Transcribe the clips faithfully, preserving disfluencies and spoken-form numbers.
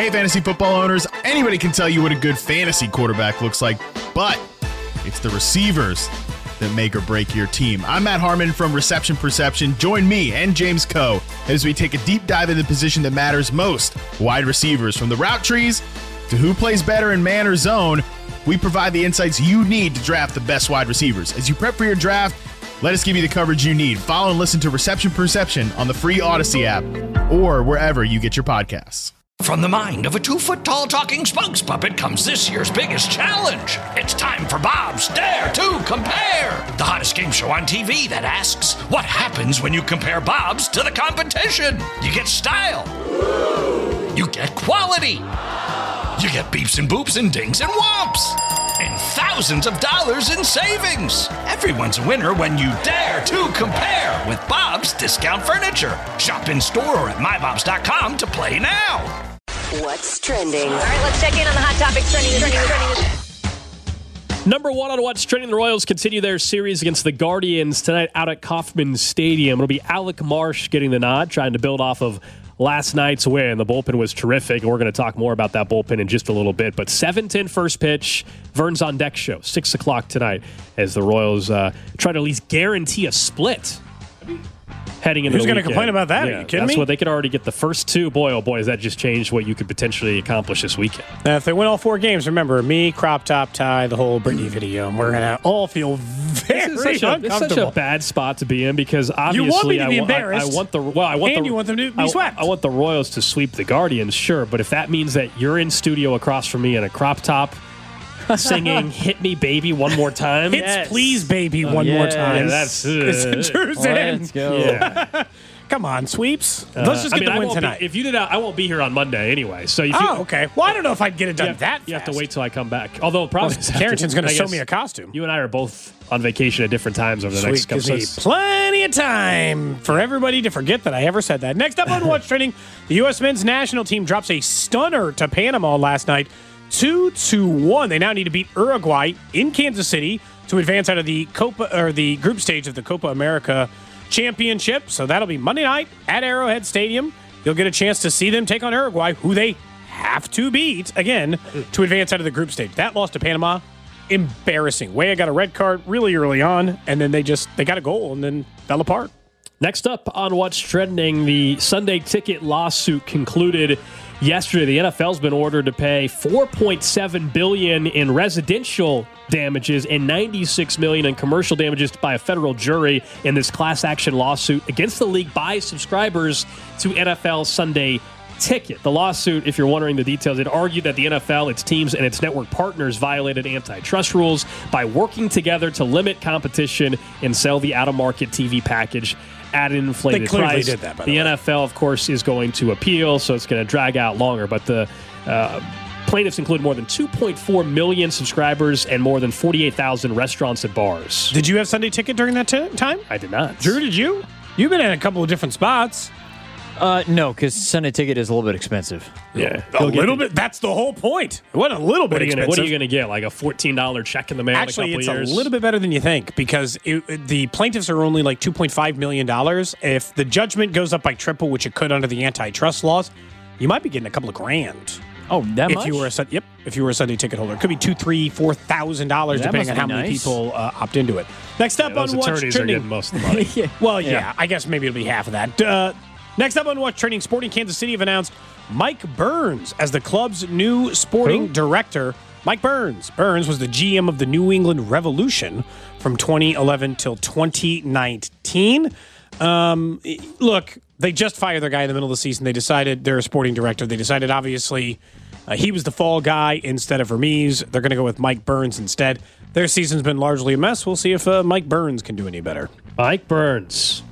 Hey, fantasy football owners, anybody can tell you what a good fantasy quarterback looks like, but it's the receivers that make or break your team. I'm Matt Harmon from Reception Perception. Join me and James Coe as we take a deep dive into the position that matters most, wide receivers. From the route trees to who plays better in man or zone, we provide the insights you need to draft the best wide receivers. As you prep for your draft, let us give you the coverage you need. Follow and listen to Reception Perception on the free Odyssey app or wherever you get your podcasts. From the mind of a two-foot-tall talking spokes puppet comes this year's biggest challenge. It's time for Bob's Dare to Compare, the hottest game show on T V that asks, what happens when you compare Bob's to the competition? You get style. You get quality. You get beeps and boops and dings and whomps. And thousands of dollars in savings. Everyone's a winner when you dare to compare with Bob's Discount Furniture. Shop in store or at my bobs dot com to play now. What's trending? All right, let's check in on the hot topics trending. trending, trending. Number one on What's Trending, the Royals continue their series against the Guardians tonight out at Kauffman Stadium. It'll be Alec Marsh getting the nod, trying to build off of last night's win. The bullpen was terrific, and we're going to talk more about that bullpen in just a little bit. But seven ten first pitch, Vern's on Deck show, six o'clock tonight, as the Royals uh, try to at least guarantee a split heading into Who's the going to complain about that? Yeah, Are you kidding that's me? what they could already get the first two. Boy, oh boy, has that just changed what you could potentially accomplish this weekend. Now, if they win all four games, remember, me, Crop Top, Ty, the whole Britney video, and we're going to all feel very This is such a, uncomfortable. it's such a bad spot to be in because obviously You want me to I, be wa- embarrassed, I, I want the well, I want and the, you want them to be I, swept. I want the Royals to sweep the Guardians, sure, but if that means that you're in studio across from me in a crop top singing "Hit Me, Baby" one more time, Hits, Yes. please, baby, one yes. more time. yeah, that's It's a uh, true Let's go. yeah. Come on, sweeps. Uh, Let's just I get mean, the I win won't be- tonight. if you did, I won't be here on Monday anyway. So if you, Oh, okay. Well, I don't know if I'd get it you done have, that you have to fast. wait till I come back. Although, probably Carrington's going to I sew guess me a costume. You and I are both on vacation at different times over the next Sweet, couple gives of me plenty of time for everybody to forget that I ever said that. Next up on What's Trending, the U S men's national team drops a stunner to Panama last night, two to one. They now need to beat Uruguay in Kansas City to advance out of the Copa or the group stage of the Copa America Championship. So that'll be Monday night at Arrowhead Stadium. You'll get a chance to see them take on Uruguay, who they have to beat again to advance out of the group stage. That loss to Panama, embarrassing. Weah got a red card really early on, and then they just they got a goal and then fell apart. Next up on What's Trending, the Sunday Ticket lawsuit concluded yesterday. The N F L's been ordered to pay four point seven billion dollars in residential damages and ninety-six million dollars in commercial damages by a federal jury in this class action lawsuit against the league by subscribers to N F L Sunday Ticket. The lawsuit, if you're wondering the details, it argued that the N F L, its teams, and its network partners violated antitrust rules by working together to limit competition and sell the out-of-market T V package at an inflated They clearly price. did that, by the the way. N F L, of course, is going to appeal, so it's going to drag out longer. But the uh, plaintiffs include more than two point four million subscribers and more than forty-eight thousand restaurants and bars. Did you have Sunday Ticket during that t- time? I did not. Drew, did you? You've been in a couple of different spots. Uh, no, because Sunday Ticket is a little bit expensive. Yeah. A little bit. That's the whole point. It wasn't a little What bit are you gonna, expensive. what are you going to get? Like a fourteen dollars check in the mail Actually, in a it's couple years? a little bit better than you think because it, it- the plaintiffs are only like two point five million dollars. If the judgment goes up by triple, which it could under the antitrust laws, you might be getting a couple of grand. Oh, that if much? you were a Sun- yep, if you were a Sunday Ticket holder, it could be two, three, four thousand dollars That depending on must how be many nice. people uh, opt into it. Next up Yeah, those on What's attorneys are Trending. getting most of the money. yeah. Well, yeah, I guess maybe it'll be half of that. Uh, next up on What's Trending, Sporting Kansas City have announced Mike Burns as the club's new sporting Who? director. Mike Burns. Burns was the G M of the New England Revolution from twenty eleven till twenty nineteen. Um, look, they just fired their guy in the middle of the season. They decided they're a sporting director. They decided, obviously, uh, he was the fall guy instead of Hermes. They're going to go with Mike Burns instead. Their season's been largely a mess. We'll see if uh, Mike Burns can do any better. Mike Burns.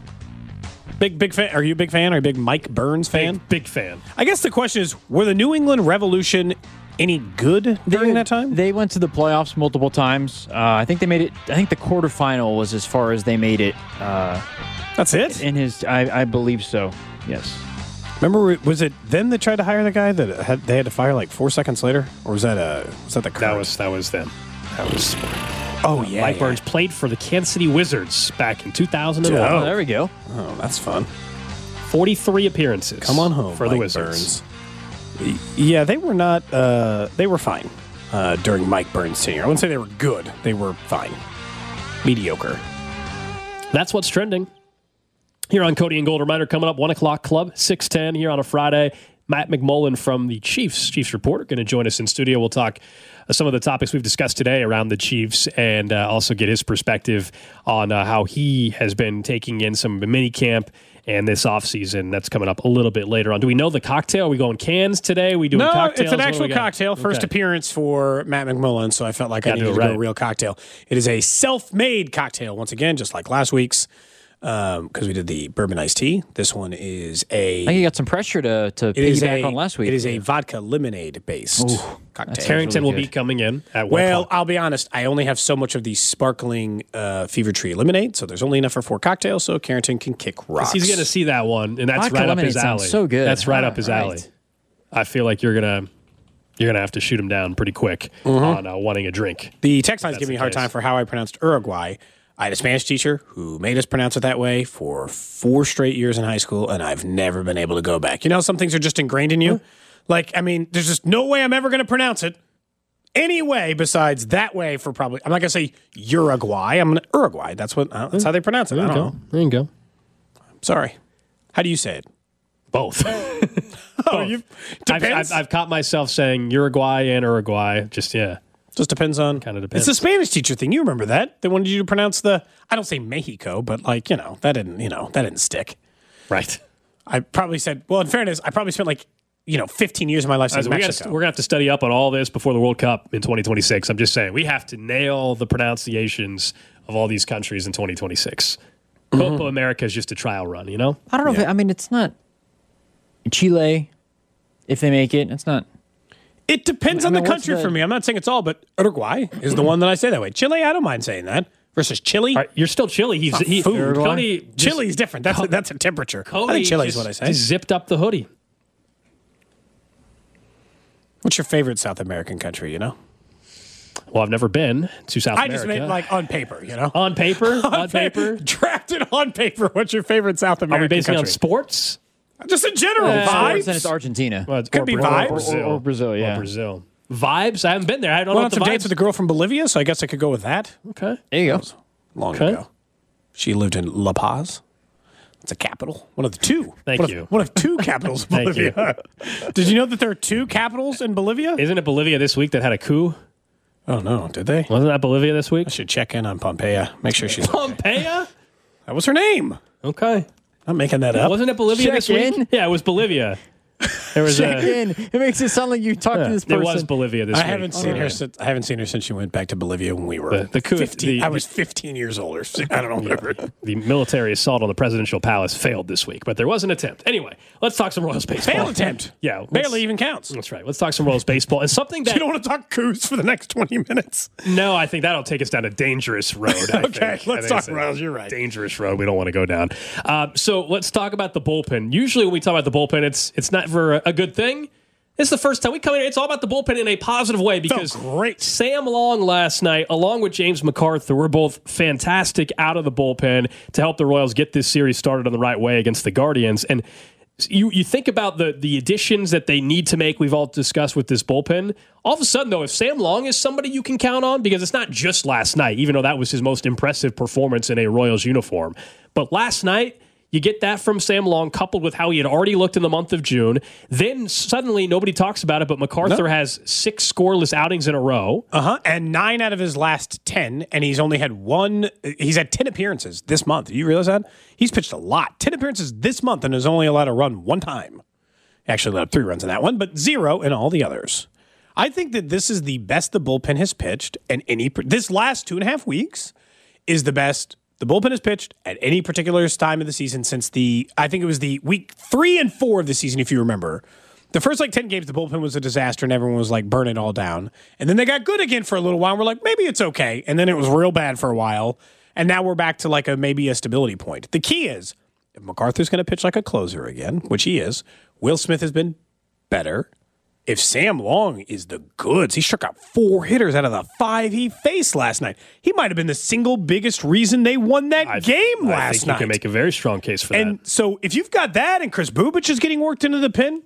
Big, big fan. Are you a big fan? Are you a big Mike Burns fan? Big, big fan. I guess the question is, were the New England Revolution any good during that time? They went to the playoffs multiple times. Uh, I think they made it. I think the quarterfinal was as far as they made it. Uh, That's it? in his, I, I believe so. Yes. Remember, was it then they tried to hire the guy that had, they had to fire like four seconds later? Or was that, a, was that the That current? was that was them. That was Oh, yeah. Mike yeah. Burns played for the Kansas City Wizards back in two thousand one. Oh. Oh, there we go. Oh, that's fun. forty-three appearances. Come on home, for the Mike Wizards. Burns. Yeah, they were not. Uh, they were fine uh, during Mike Burns' tenure. I wouldn't say they were good. They were fine, mediocre. That's what's trending here on Cody and Gold. Reminder coming up, one o'clock club, six ten here on a Friday. Matt McMullen from the Chiefs, Chiefs Reporter, going to join us in studio. We'll talk uh, some of the topics we've discussed today around the Chiefs and uh, also get his perspective on uh, how he has been taking in some mini camp and this offseason. That's coming up a little bit later on. Do we know the cocktail? Are we going cans today? Are we doing no, cocktails? it's an What do actual we got? cocktail. First Okay. appearance for Matt McMullen, so I felt like I Gotta do needed it to go right. real cocktail. It is a self-made cocktail, once again, just like last week's, because um, we did the bourbon iced tea. This one is a... I think you got some pressure to to it is piggyback a, on last week. It is a vodka lemonade-based cocktail. Carrington really will be good. coming in at one Well, o'clock. I'll be honest. I only have so much of the sparkling uh, Fever Tree lemonade, so there's only enough for four cocktails. So Carrington can kick rocks. He's going to see that one, and that's Vodka right up lemonade his alley. sounds so good. That's right Ah, up his right. alley. I feel like you're gonna you're gonna have to shoot him down pretty quick on uh, wanting a drink. The text line's That's giving me the a hard case. time for how I pronounced Uruguay. I had a Spanish teacher who made us pronounce it that way for four straight years in high school, and I've never been able to go back. You know, some things are just ingrained in you. Like, I mean, there's just no way I'm ever going to pronounce it any way besides that way for probably, I'm not going to say Uruguay. I'm going to Uruguay. That's what, uh, that's how they pronounce it. I don't know. There you go. Sorry. How do you say it? Both. Oh, you I've, depends. I've, I've caught myself saying Uruguay and Uruguay. Just yeah. Just depends on. Kinda It's depends. the Spanish teacher thing. You remember that? They wanted you to pronounce the. I don't say Mexico, but like you know that didn't. You know that didn't stick. Right. I probably said. Well, in fairness, I probably spent like you know fifteen years of my life saying So we Mexico. gotta, we're gonna have to study up on all this before the World Cup in twenty twenty-six. I'm just saying we have to nail the pronunciations of all these countries in twenty twenty-six. Copa America is just a trial run, you know. I don't know. If it, I mean, it's not Chile. If they make it, it's not. It depends I on mean, the what's country the- for me. I'm not saying it's all, but Uruguay is the one that I say that way. Chile, I don't mind saying that. Versus Chile. All right, you're still Chile. He's Not he, food. Cody. just- Chile's different. That's a, that's a temperature. Cody I think Chile is just- what I say. just zipped up the hoodie. What's your favorite South American country? You know, Well, I've never been to South I America. just meant like on paper. You know, on paper. on paper. drafted on paper. What's your favorite South Are American we basing it on country? sports? Just in general, Uh, vibes. Sports, and it's Argentina. Well, it's Could or be Bra- vibes. Or Brazil. Or- or Brazil, yeah. Or Brazil. Vibes? I haven't been there. I don't Went know on what the some dates vibes. with a girl from Bolivia, so I guess I could go with that. Okay. There you go. Long Okay. ago, she lived in La Paz. It's a capital, one of the two. Thank one you. Of, one of two capitals of Thank you. Bolivia. Did you know that there are two capitals in Bolivia? Isn't it Bolivia this week that had a coup? Oh no, did they? Wasn't that Bolivia this week? I should check in on Pompeia. Make sure she's. Pompeia? That was her name. Okay. I'm making that up. Wasn't it Bolivia Check this week? in. Yeah, it was Bolivia. There was Check a, in. It makes it sound like you talked to this it person. was Bolivia this I week. haven't seen Yeah. her since. I haven't seen her since she went back to Bolivia when we were The- the coup- fifteen. the- I was fifteen years older. I don't know. Whatever. The military assault on the presidential palace failed this week, but there was an attempt. Anyway, let's talk some Royals baseball. Failed attempt. Yeah. let's- Barely even counts. That's right. Let's talk some Royals baseball. And something that You don't want to talk coups for the next twenty minutes. No, I think that'll take us down a dangerous road. I Okay, think. let's I think talk it's a Royals, you're right. Dangerous road we don't want to go down. Uh, so let's talk about the bullpen. Usually when we talk about the bullpen, it's it's not for a, a good thing. This is the first time we come in. It's all about the bullpen in a positive way because great. Sam Long last night, along with James MacArthur, were both fantastic out of the bullpen to help the Royals get this series started on the right way against the Guardians. And you you think about the the additions that they need to make, we've all discussed with this bullpen. All of a sudden, though, if Sam Long is somebody you can count on, because it's not just last night, even though that was his most impressive performance in a Royals uniform. But last night, you get that from Sam Long, coupled with how he had already looked in the month of June. Then suddenly, nobody talks about it, but MacArthur No. has six scoreless outings in a row. Uh huh. And nine out of his last ten, and he's only had one. He's had ten appearances this month. Do you realize that? He's pitched a lot. Ten appearances this month, and has only allowed a run one time. Actually, allowed three runs in that one, but zero in all the others. I think that this is the best the bullpen has pitched, and any this last two and a half weeks is the best the bullpen has pitched at any particular time of the season since the, I think it was the week three and four of the season, if you remember. The first like ten games, the bullpen was a disaster and everyone was like, burn it all down. And then they got good again for a little while. And we're like, maybe it's okay. And then it was real bad for a while. And now we're back to like a maybe a stability point. The key is if MacArthur's going to pitch like a closer again, which he is, Will Smith has been better. If Sam Long is the goods, he struck out four hitters out of the five he faced last night. He might have been the single biggest reason they won that I, game I last think night. you can make a very strong case for and that. so if you've got that and Chris Bubich is getting worked into the pin,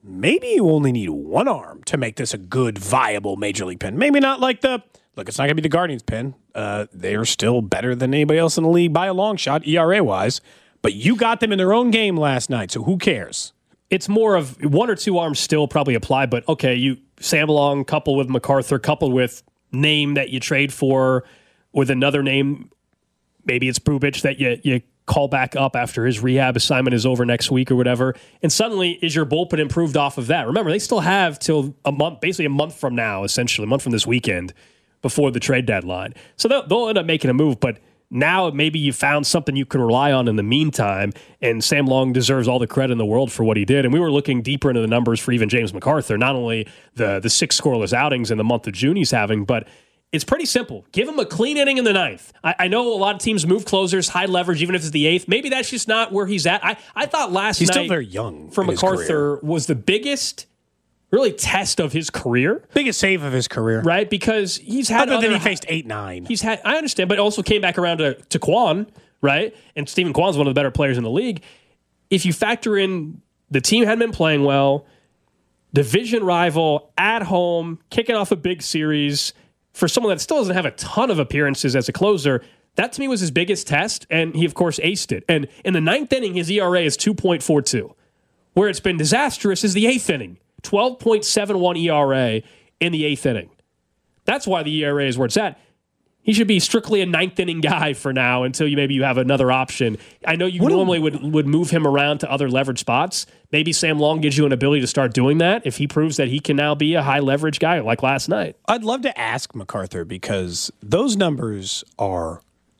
maybe you only need one arm to make this a good, viable Major League pin. Maybe not like the, look, it's not going to be the Guardians pin. Uh, they're still better than anybody else in the league by a long shot, E R A-wise. But you got them in their own game last night, so who cares? It's more of one or two arms still probably apply, but okay, you Sam Long coupled with MacArthur, coupled with name that you trade for, with another name, maybe it's Bubic that you you call back up after his rehab assignment is over next week or whatever, and suddenly is your bullpen improved off of that? Remember, they still have till a month, basically a month from now, essentially, a month from this weekend before the trade deadline. So they'll, they'll end up making a move, but now maybe you found something you can rely on in the meantime, and Sam Long deserves all the credit in the world for what he did. And we were looking deeper into the numbers for even James MacArthur, not only the, the six scoreless outings in the month of June he's having, but it's pretty simple. Give him a clean inning in the ninth. I, I know a lot of teams move closers, high leverage, even if it's the eighth. Maybe that's just not where he's at. I, I thought last he's night still very young for MacArthur was the biggest really test of his career. Biggest save of his career. Right, because he's had Other than other, he faced eight nine. He's had, I understand, but also came back around to, to Kwan, right? And Stephen Kwan's one of the better players in the league. If you factor in the team hadn't been playing well, division rival, at home, kicking off a big series, for someone that still doesn't have a ton of appearances as a closer, that to me was his biggest test, and he, of course, aced it. And in the ninth inning, his E R A is two point four two. Where it's been disastrous is the eighth inning, twelve point seven one E R A in the eighth inning. That's why the E R A is where it's at. He should be strictly a ninth inning guy for now until you maybe you have another option. I know you what normally would, would move him around to other leverage spots. Maybe Sam Long gives you an ability to start doing that if he proves that he can now be a high leverage guy like last night. I'd love to ask MacArthur because those numbers are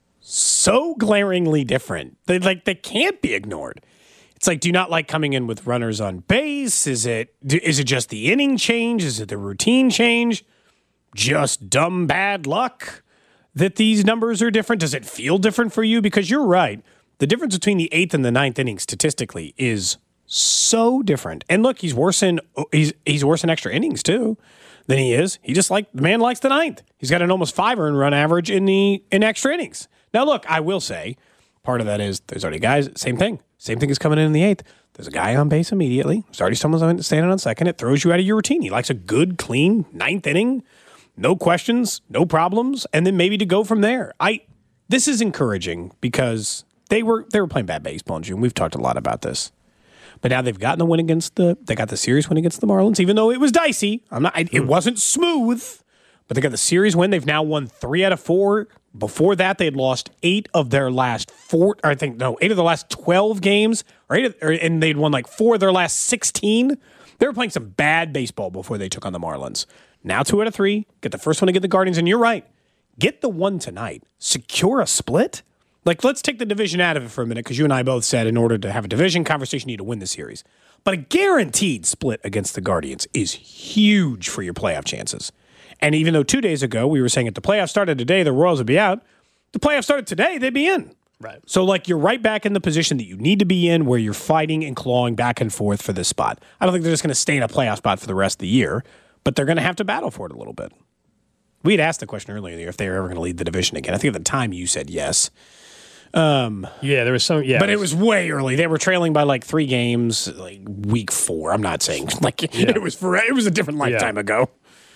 so glaringly different. They like they can't be ignored. It's like, do you not like coming in with runners on base? Is it is it just the inning change? Is it the routine change? Just dumb bad luck that these numbers are different? Does it feel different for you? Because you're right. The difference between the eighth and the ninth inning statistically is so different. And look, he's worse in he's he's worse in extra innings too than he is. He just like the man likes the ninth. He's got an almost five earned run average in the in extra innings. Now look, I will say part of that is there's already guys. Same thing. Same thing is coming in in the eighth. There's a guy on base immediately. There's already someone standing on second. It throws you out of your routine. He likes a good, clean ninth inning. No questions, no problems, and then maybe to go from there. I this is encouraging because they were they were playing bad baseball in June. We've talked a lot about this, but now they've gotten the win against the they got the series win against the Marlins, even though it was dicey. I'm not it wasn't smooth, but they got the series win. They've now won three out of four. Before that, they had lost eight of their last four. Or I think no, eight of the last twelve games, or eight of, or, and they'd won like four of their last sixteen. They were playing some bad baseball before they took on the Marlins. Now two out of three. Get the first one to get the Guardians, and you're right. Get the one tonight. Secure a split. Like, let's take the division out of it for a minute, because you and I both said in order to have a division conversation, you need to win the series. But a guaranteed split against the Guardians is huge for your playoff chances. And even though two days ago we were saying if the playoffs started today, the Royals would be out, the playoffs started today, they'd be in. Right. So, like, you're right back in the position that you need to be in where you're fighting and clawing back and forth for this spot. I don't think they're just going to stay in a playoff spot for the rest of the year, but they're going to have to battle for it a little bit. We had asked the question earlier in the year if they were ever going to lead the division again. I think at the time you said yes. Um, yeah, there was some. Yeah, but it was way early. They were trailing by like three games, like week four. I'm not saying like yeah. it was for it was a different lifetime yeah. ago.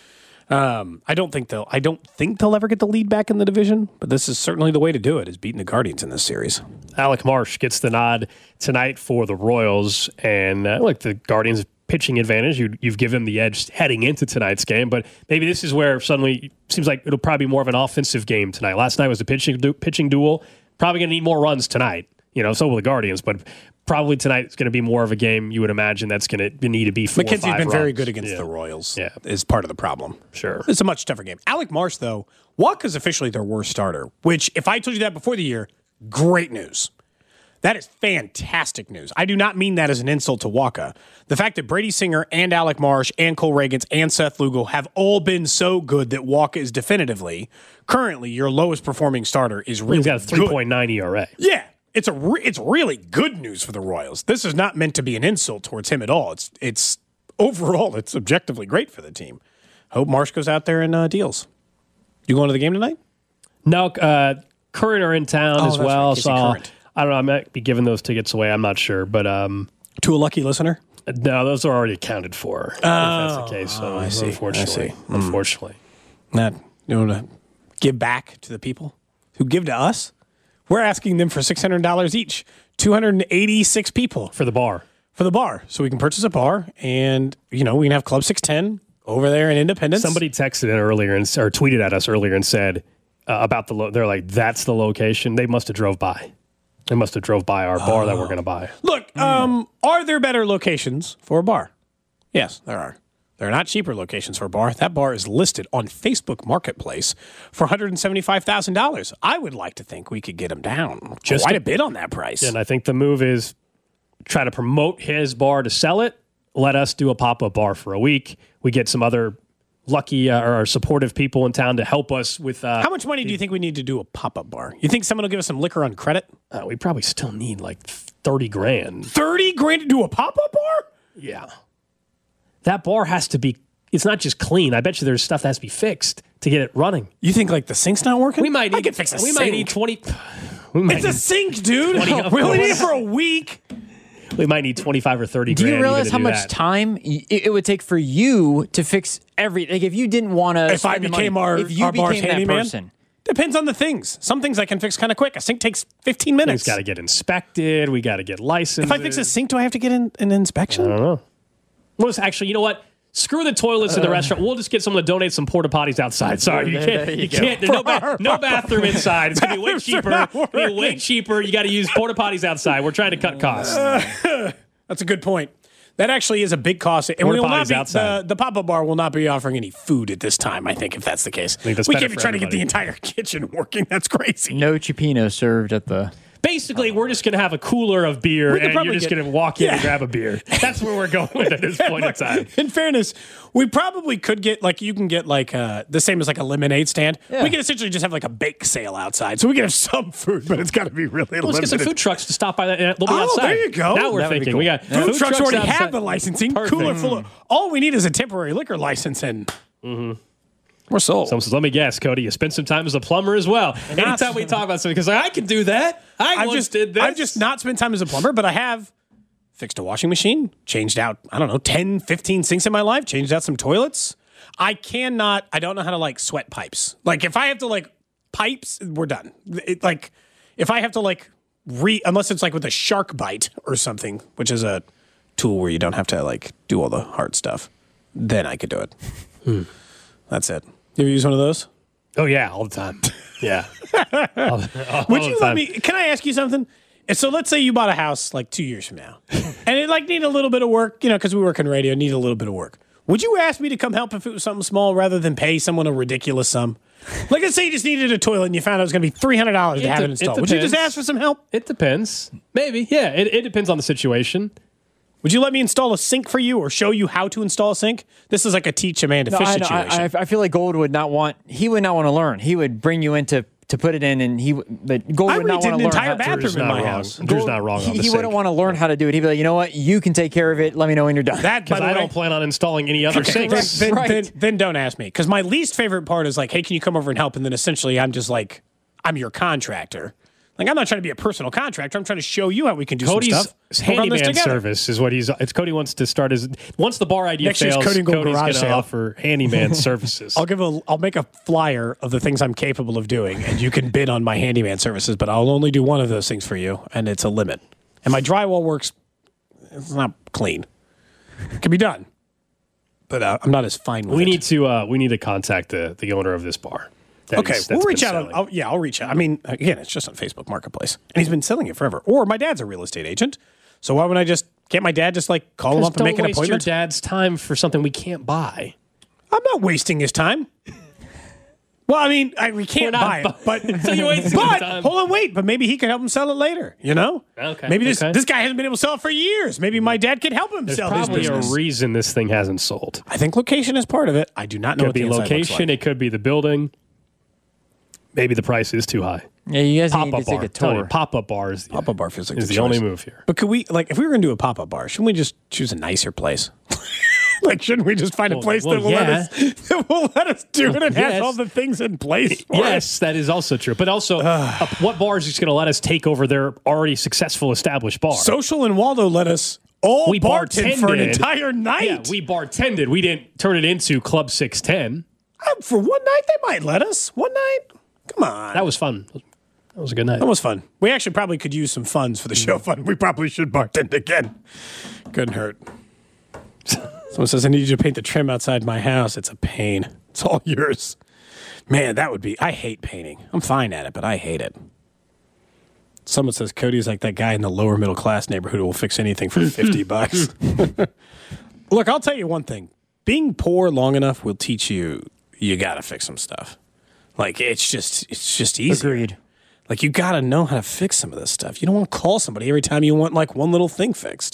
Um, I don't think they'll. I don't think they'll ever get the lead back in the division. But this is certainly the way to do it: is beating the Guardians in this series. Alec Marsh gets the nod tonight for the Royals, and uh, like the Guardians. Pitching advantage. You, you've given the edge heading into tonight's game, but maybe this is where suddenly it seems like it'll probably be more of an offensive game tonight. Last night was the pitching du- pitching duel. Probably going to need more runs tonight. You know, so will the Guardians, but probably tonight it's going to be more of a game you would imagine that's going to need to be four McKenzie's or five been runs. very good against yeah. the Royals. Yeah. Is part of the problem. Sure. It's a much tougher game. Alec Marsh, though, Walker's officially their worst starter, which if I told you that before the year, great news. That is fantastic news. I do not mean that as an insult to Waka. The fact that Brady Singer and Alec Marsh and Cole Reagans and Seth Lugo have all been so good that Waka is definitively, currently, your lowest performing starter is really He's got a three point nine E R A. Yeah, it's a re- it's really good news for the Royals. This is not meant to be an insult towards him at all. It's it's overall, it's objectively great for the team. Hope Marsh goes out there and uh, deals. You going to the game tonight? No, uh, Current are in town oh, as well. Right. So I don't know. I might be giving those tickets away. I'm not sure, but um, to a lucky listener. No, those are already accounted for. Oh, if that's the case. So, I see. Unfortunately, I see. unfortunately, Not you know to give back to the people who give to us. We're asking them for six hundred dollars each. Two hundred eighty-six people for the bar. For the bar, so we can purchase a bar, and you know we can have Club six ten over there in Independence. Somebody texted in earlier and or tweeted at us earlier and said uh, about the. Lo- they're like, that's the location. They must have drove by. They must have drove by our bar oh. that we're going to buy. Look, um, are there better locations for a bar? Yes, there are. There are not cheaper locations for a bar. That bar is listed on Facebook Marketplace for one hundred seventy-five thousand dollars. I would like to think we could get him down just quite a, a bit on that price. And I think the move is try to promote his bar to sell it. Let us do a pop-up bar for a week. We get some other lucky uh, or supportive people in town to help us with... Uh, How much money do you think we need to do a pop-up bar? You think someone will give us some liquor on credit? Uh, we probably still need like thirty grand. thirty grand to do a pop-up bar? Yeah. That bar has to be... It's not just clean. I bet you there's stuff that has to be fixed to get it running. You think like the sink's not working? We might need... I could fix a we sink. might need twenty... We might it's a sink, dude. We only need it for a week. We might need twenty-five or thirty do grand. You realize how do much that. time it, it would take for you to fix every... Like, if you didn't want to... If I became money, our, if you our bar's became that handyman, person. Depends on the things. Some things I can fix kind of quick. A sink takes fifteen minutes. It's got to get inspected. We got to get licensed. If I fix a sink, do I have to get in, an inspection? I don't know. Well, it's actually, you know what? Screw the toilets uh, in the restaurant. We'll just get someone to donate some porta potties outside. Sorry, you can't. You, you can't. There's no, ba- no bathroom inside. It's gonna be way cheaper. It's gonna be way cheaper. You got to use porta potties outside. We're trying to cut costs. Uh, that's a good point. That actually is a big cost, and porta we will not be outside. the, the pop-up bar will not be offering any food at this time. I think if that's the case, that's we can't be trying everybody. to get the entire kitchen working. That's crazy. No cipino served at the. Basically, we're just going to have a cooler of beer, and you're just get, going to walk in yeah. and grab a beer. That's where we're going with at this point in time. In fairness, we probably could get, like, you can get, like, uh, the same as, like, a lemonade stand. Yeah. We can essentially just have, like, a bake sale outside. So we can have some food, but it's got to be really well, limited. Let's get some food trucks to stop by that. They'll be oh, outside. there you go. Now we're that thinking. Cool. We got yeah. food, food trucks, trucks already outside. have the licensing. Perfect. Cooler full of, all we need is a temporary liquor license, and mm-hmm. we're sold. Someone says, let me guess, Cody, you spent some time as a plumber as well. Anytime we talk about something, because like, I can do that. I I've once just, did this. I've just not spent time as a plumber, but I have fixed a washing machine, changed out, I don't know, ten, fifteen sinks in my life, changed out some toilets. I cannot, I don't know how to, like, sweat pipes. Like, if I have to, like, pipes, we're done. It, like, if I have to, like, re, unless it's, like, with a shark bite or something, which is a tool where you don't have to, like, do all the hard stuff, then I could do it. Hmm. That's it. You ever use one of those? Oh, yeah, all the time. Yeah. all, all, Would all you the let time. me, can I ask you something? So let's say you bought a house like two years from now and it like need a little bit of work, you know, because we work in radio, need a little bit of work. Would you ask me to come help if it was something small rather than pay someone a ridiculous sum? Like, let's say you just needed a toilet and you found out it was going to be three hundred dollars to It have de- it installed. it Would you just depends. ask for some help? It depends. Maybe. Yeah, it, it depends on the situation. Would you let me install a sink for you or show you how to install a sink? This is like a teach Amanda No, Fish I, know, situation. I, I feel like Gold would not want. He would not want to learn. He would bring you in to, to put it in, and he. But Gold I would not redid want an to learn. entire how, bathroom Drew's in not my wrong. house. Drew's not wrong He, on the he sink. wouldn't want to learn how to do it. He'd be like, you know what? You can take care of it. Let me know when you're done. That, by Because the I way, don't plan on installing any other sinks. then, then, Right. then, then don't ask me. Because my least favorite part is like, hey, can you come over and help? And then essentially I'm just like, I'm your contractor. Like, I'm not trying to be a personal contractor. I'm trying to show you how we can do Cody's some stuff. Work on this handyman together. service is what he's. It's Cody wants to start his. Once the bar idea Next year's fails, Cody and Gold Cody's garage going to sale. offer handyman services. I'll give a. I'll make a flyer of the things I'm capable of doing, and you can bid on my handyman services. But I'll only do one of those things for you, and it's a limit. And my drywall works. It's not clean. It can be done, but uh, I'm not as fine with we it. need to. Uh, we need to contact the the owner of this bar. That Okay, he's- we'll that's reach been out. On, selling. I'll, yeah, I'll reach out. I mean, again, it's just on Facebook Marketplace, and he's been selling it forever. Or my dad's a real estate agent, so why wouldn't I just can't my dad just like call him Just up and make don't an waste appointment? your dad's time for something we can't buy. I'm not wasting his time. Well, I mean, I, we can't We're buy not it, but So you're wasting but his time. hold on, wait. But maybe he could help him sell it later. You know? Okay, Maybe this okay. this guy hasn't been able to sell it for years. Maybe my dad could help him There's sell his probably a business. reason this thing hasn't sold. I think location is part of it. I do not know Could what be the inside location. looks like. It could be the building. Maybe the price is too high. Yeah, you guys Pop need up to take bar. a Tell you, tour. Pop up bar is the, Pop-up bar feels like is the the only choice. move here. But could we like if we were going to do a pop up bar? Shouldn't we just choose a nicer place? Like, shouldn't we just find a Well- place well, that will yeah. let us that will let us do it and has yes. all the things in place? For Yes, that is also true. But also, uh, what bar is just going to let us take over their already successful established bar? it? Social and Waldo let us Oh, we bartended for an bartended. entire night. Yeah, we bartended. We didn't turn it into Club six ten. Uh, for one night, they might let us. One night? Come on. That was fun. That was a good night. That was fun. We actually probably could use some funds for the show fund. We probably should bartend again. Couldn't hurt. Someone says, I need you to paint the trim outside my house. It's a pain. It's all yours. Man, that would be... I hate painting. I'm fine at it, but I hate it. Someone says, Cody's like that guy in the lower middle class neighborhood who will fix anything for fifty bucks. Look, I'll tell you one thing. Being poor long enough will teach you you got to fix some stuff. Like, it's just it's just easy. Agreed. Like, you got to know how to fix some of this stuff. You don't want to call somebody every time you want, like, one little thing fixed.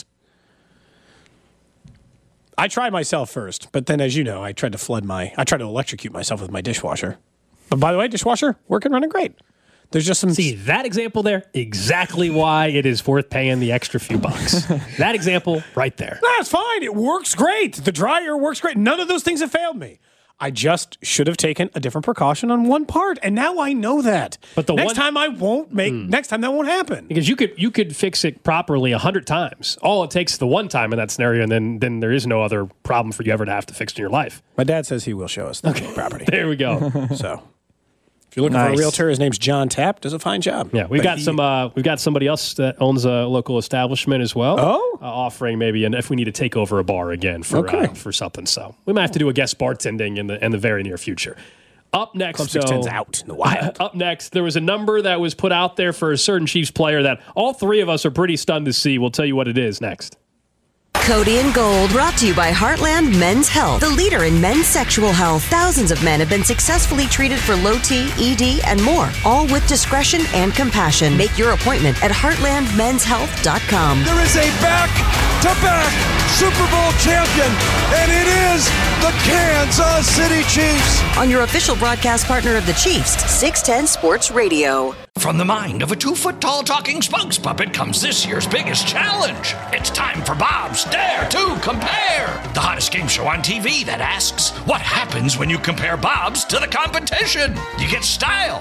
I tried myself first, but then, as you know, I tried to flood my... I tried to electrocute myself with my dishwasher. But by the way, dishwasher, working, running great. There's just some... See, that example there, exactly why it is worth paying the extra few bucks. That example right there. That's fine. It works great. The dryer works great. None of those things have failed me. I just should have taken a different precaution on one part, and now I know that. But the next one- time I won't make. Mm. Next time that won't happen. Because you could you could fix it properly a hundred times. All it takes is the one time in that scenario, and then then there is no other problem for you ever to have to fix in your life. My dad says he will show us the okay. property. There we go. So. If you're looking Nice. for a realtor, his name's John Tapp. Does a fine job. Yeah, we've But got he, some. Uh, we've got somebody else that owns a local establishment as well. Oh, uh, offering maybe, and if we need to take over a bar again for okay. uh, for something, so we might have to do a guest bartending in the in the very near future. Up next, Club six ten's out in the wild. Up next, there was a number that was put out there for a certain Chiefs player that all three of us are pretty stunned to see. We'll tell you what it is next. Cody and Gold, brought to you by Heartland Men's Health, the leader in men's sexual health. Thousands of men have been successfully treated for low T, E D, and more, all with discretion and compassion. Make your appointment at heartland men's health dot com. There is a back-to-back Super Bowl champion, and it is the Kansas City Chiefs. On your official broadcast partner of the Chiefs, six ten Sports Radio. From the mind of a two-foot-tall talking spokes puppet comes this year's biggest challenge. It's time for Bob's Dare to Compare, the hottest game show on T V that asks, what happens when you compare Bob's to the competition? You get style.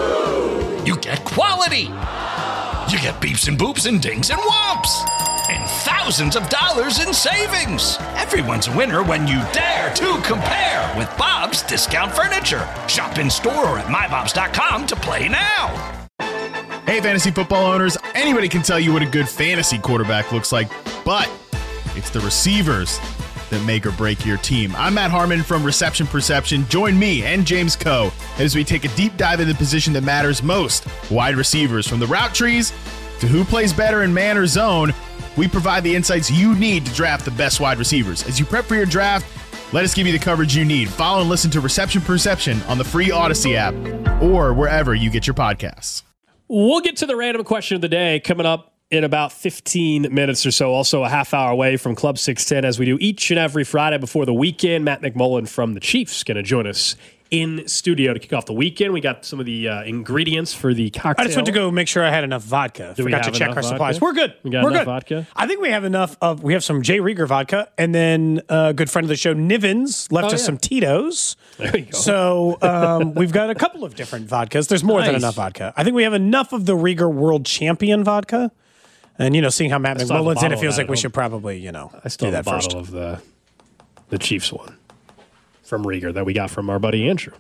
You get quality. You get beeps and boops and dings and whomps. And thousands of dollars in savings. Everyone's a winner when you dare to compare with Bob's Discount Furniture. Shop in store or at my bobs dot com to play now. Hey, fantasy football owners, anybody can tell you what a good fantasy quarterback looks like, but it's the receivers that make or break your team. I'm Matt Harmon from Reception Perception. Join me and James Coe as we take a deep dive into the position that matters most, wide receivers. From the route trees to who plays better in man or zone, we provide the insights you need to draft the best wide receivers. As you prep for your draft, let us give you the coverage you need. Follow and listen to Reception Perception on the free Odyssey app or wherever you get your podcasts. We'll get to the random question of the day coming up in about fifteen minutes or so. Also a half hour away from Club six ten, as we do each and every Friday before the weekend. Matt McMullen from the Chiefs going to join us in studio to kick off the weekend. We got some of the uh, ingredients for the cocktail. I just went to go make sure I had enough vodka. Do we Forgot have to check enough our vodka? supplies. We're good. We got We're enough good. vodka? I think we have enough of. We have some Jay Rieger vodka, and then a good friend of the show, Nivens, left Oh, us yeah. some Tito's. There you go. So um, we've got a couple of different vodkas. There's more than Nice. enough vodka. I think we have enough of the Rieger World Champion vodka. And, you know, seeing how Matt still have a McMullen's in, bottle it of feels that like at we home. should probably, you know, I still do have that a first. bottle of the the Chiefs one from Rieger that we got from our buddy Andrew.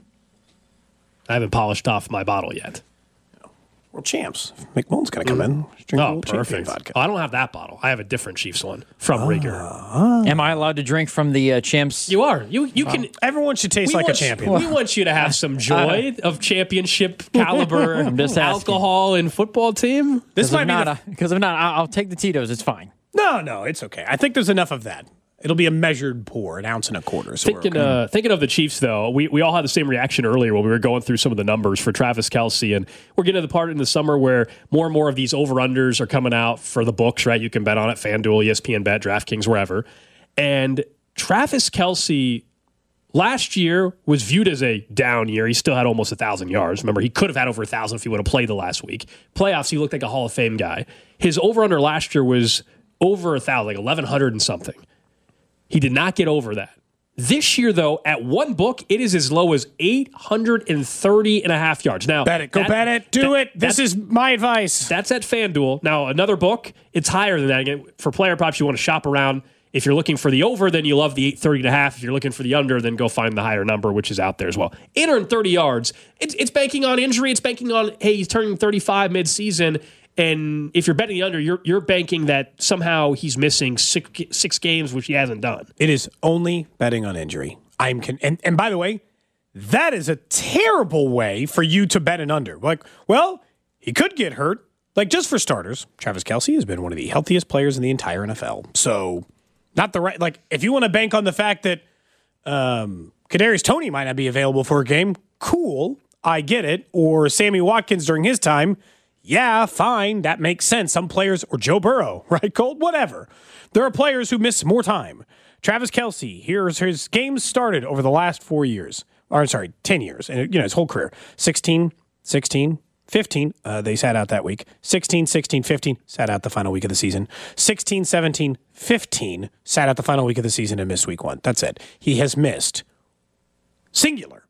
I haven't polished off my bottle yet. World champs. McMullen's going to come in. Drink a Oh, World Champion perfect. vodka. Oh, I don't have that bottle. I have a different Chiefs one from Rieger. Am I allowed to drink from the uh, champs? You are. You you can. Everyone should taste we like a want- champion. We want you to have some joy of championship caliber just asking. alcohol and football team. This might if be not, the, because if not, I'll, I'll take the Tito's. It's fine. No, no, it's okay. I think there's enough of that. It'll be a measured pour, an ounce and a quarter. So we're Thinking, okay. uh, thinking of the Chiefs, though, we, we all had the same reaction earlier when we were going through some of the numbers for Travis Kelce. And we're getting to the part in the summer where more and more of these over-unders are coming out for the books, right? You can bet on it, FanDuel, E S P N Bet, DraftKings, wherever. And Travis Kelce last year was viewed as a down year. He still had almost one thousand yards. Remember, he could have had over one thousand if he would have played the last week. Playoffs, he looked like a Hall of Fame guy. His over-under last year was over one thousand, like eleven hundred and something. He did not get over that This year, though, at one book, it is as low as eight hundred thirty and a half yards. Now, bet it. Go that, bet it. Do that, it. This is my advice. That's at FanDuel. Now, another book, it's higher than that. Again, for player props, you want to shop around. If you're looking for the over, then you love the eight thirty and a half. If you're looking for the under, then go find the higher number, which is out there as well. eight hundred thirty yards. It's, it's banking on injury. It's banking on, hey, he's turning thirty-five mid-season. And if you're betting the under, you're you're banking that somehow he's missing six, six games, which he hasn't done. It is only betting on injury. I'm con- and, and by the way, that is a terrible way for you to bet an under. Like, well, he could get hurt. Like, just for starters, Travis Kelce has been one of the healthiest players in the entire N F L. So, not the right. Like, if you want to bank on the fact that um, Kadarius Toney might not be available for a game, cool, I get it. Or Sammy Watkins during his time. Yeah, fine, that makes sense. Some players, or Joe Burrow, right, Colt? Whatever. There are players who miss more time. Travis Kelce, here's his games started over the last four years. Or, sorry, ten years, and you know, his whole career. sixteen, sixteen, fifteen, uh, they sat out that week. sixteen, sixteen, fifteen, sat out the final week of the season. sixteen, seventeen, fifteen, sat out the final week of the season and missed week one. That's it. He has missed, singular,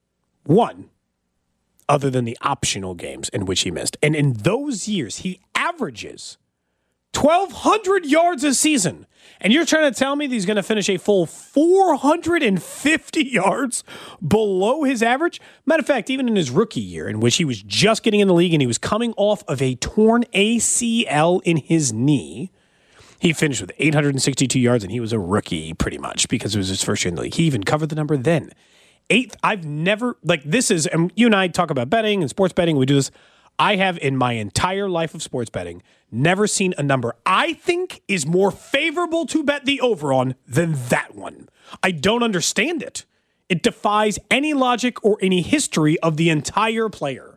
one, other than the optional games in which he missed. And in those years, he averages twelve hundred yards a season. And you're trying to tell me that he's going to finish a full four hundred fifty yards below his average? Matter of fact, even in his rookie year, in which he was just getting in the league and he was coming off of a torn A C L in his knee, he finished with eight hundred sixty-two yards, and he was a rookie pretty much because it was his first year in the league. He even covered the number then. Eighth, I've never, like this is, and you and I talk about betting and sports betting, we do this. I have in my entire life of sports betting never seen a number I think is more favorable to bet the over on than that one. I don't understand it. It defies any logic or any history of the entire player.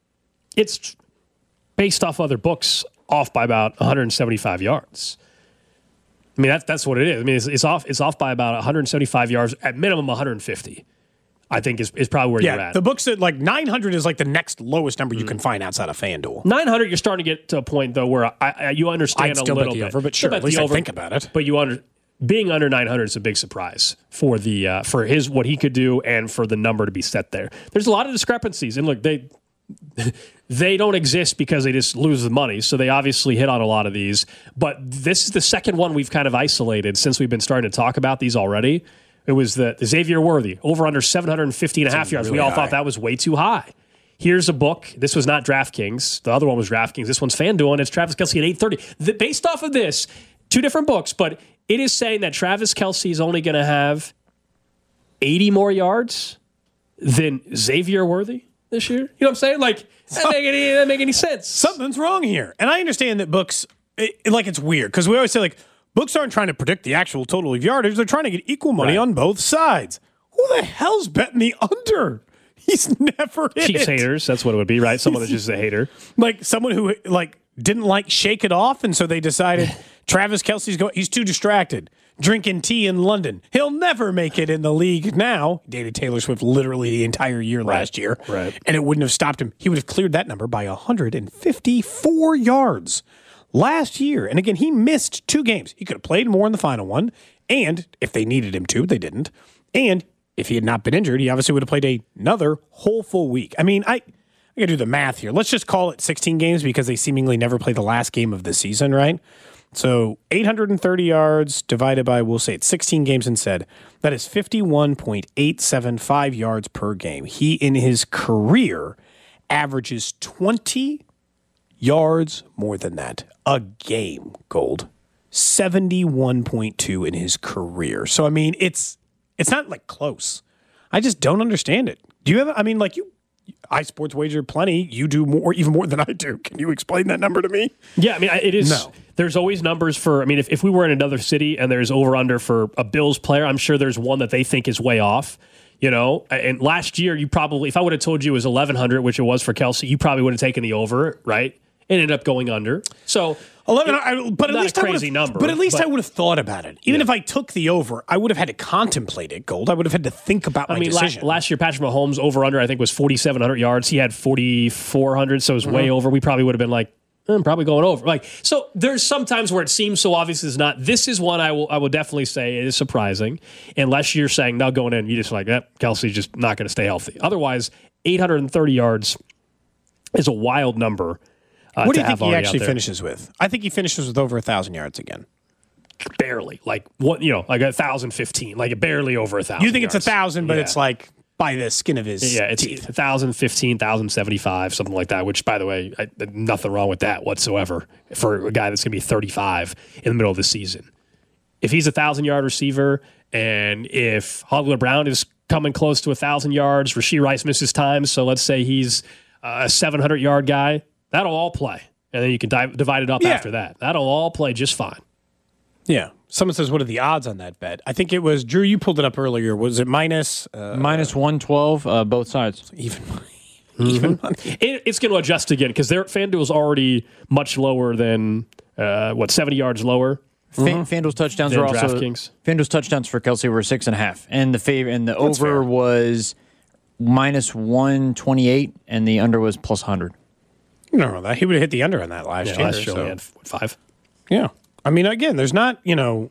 It's based off other books off by about one hundred seventy-five yards. I mean, that's that's what it is. I mean, it's, it's off it's off by about one hundred seventy-five yards, at minimum one hundred fifty. I think is, is probably where yeah, you're at. The books that like nine hundred is like the next lowest number mm. you can find outside of FanDuel. nine hundred, you're starting to get to a point though where I, I, you understand I'd still a little bet the bit. Over, but sure, at least I think about it. But you under being under nine hundred is a big surprise for the uh, for his what he could do and for the number to be set there. There's a lot of discrepancies, and look, they they don't exist because they just lose the money. So they obviously hit on a lot of these. But this is the second one we've kind of isolated since we've been starting to talk about these already. It was the, the Xavier Worthy, over under seven hundred fifty and a half yards. Really we all high. thought that was way too high. Here's a book. This was not DraftKings. The other one was DraftKings. This one's FanDuel, and it's Travis Kelce at eight thirty. The, based off of this, two different books, but it is saying that Travis Kelce is only going to have eighty more yards than Xavier Worthy this year. You know what I'm saying? Like, that doesn't make any, that doesn't make any sense. Something's wrong here. And I understand that books, it, it, like it's weird, because we always say, like, books aren't trying to predict the actual total of yardage. They're trying to get equal money Right. on both sides. Who the hell's betting the under? He's never hit Chiefs it. haters, that's what it would be, right? Someone that's just a hater. Like someone who like didn't like Shake It Off, and so they decided Travis Kelce's going. He's too distracted, drinking tea in London. He'll never make it in the league now. He dated Taylor Swift literally the entire year Right. last year, Right. and it wouldn't have stopped him. He would have cleared that number by one hundred fifty-four yards last year. And again, he missed two games. He could have played more in the final one, and if they needed him to, they didn't. And if he had not been injured, he obviously would have played another whole full week. I mean, I, I got to do the math here. Let's just call it sixteen games because they seemingly never play the last game of the season, right? So eight hundred thirty yards divided by, we'll say it's sixteen games instead. That is fifty-one point eight seven five yards per game. He, in his career, averages twenty yards more than that a game, Gold. seventy-one point two in his career. So, I mean, it's it's not like close. I just don't understand it. Do you have, I mean, like you, I sports wager plenty. You do more, even more than I do. Can you explain that number to me? Yeah, I mean, it is. No. There's always numbers for, I mean, if, if we were in another city and there's over under for a Bills player, I'm sure there's one that they think is way off. You know, and last year, you probably, if I would have told you it was eleven hundred, which it was for Kelce, you probably would have taken the over, right? It ended up going under. So eleven, I, but at not least a I crazy would've- number. But at least but- I would have thought about it. Even Yeah. if I took the over, I would have had to contemplate it, Gold. I would have had to think about my I mean, la- decision. last year, Patrick Mahomes over under, I think, was forty-seven hundred yards. He had forty-four hundred, so it was Mm-hmm. way over. We probably would have been like, I'm probably going over. Like, so there's sometimes where it seems so obvious it's not. This is one I will I will definitely say is surprising, unless you're saying, no, going in, you just like, that. Kelsey's just not going to stay healthy. Otherwise, eight hundred thirty yards is a wild number. Uh, what do to you think have he already actually out there. finishes with? I think he finishes with over one thousand yards again. Barely. Like, what, you know, like one thousand fifteen. Like, barely over one thousand. You think yards. it's one thousand, but Yeah. it's like by the skin of his Yeah, it's teeth. one thousand fifteen, one thousand seventy-five, something like that, which, by the way, I, nothing wrong with that whatsoever for a guy that's going to be thirty-five in the middle of the season. If he's a one thousand-yard receiver, and if Hogler Brown is coming close to one thousand yards, Rashee Rice misses time, so let's say he's a seven hundred-yard guy, that'll all play. And then you can dive, divide it up Yeah. after that. That'll all play just fine. Yeah. Someone says, what are the odds on that bet? I think it was, Drew, you pulled it up earlier. Was it minus? Uh, Minus one twelve, uh, both sides. even money. Mm-hmm. Even money. It, it's going to adjust again because their FanDuel's already much lower than, uh, what, seventy yards lower? Fan, FanDuel's touchdowns Then were also DraftKings. FanDuel's touchdowns for Kelsey were six and a half, and the favor and the That's over fair. was minus one twenty eight, and the under was plus hundred. No, that he would have hit the under on that last Yeah, year. last year so- we had what, five. Yeah. I mean, again, there's not, you know,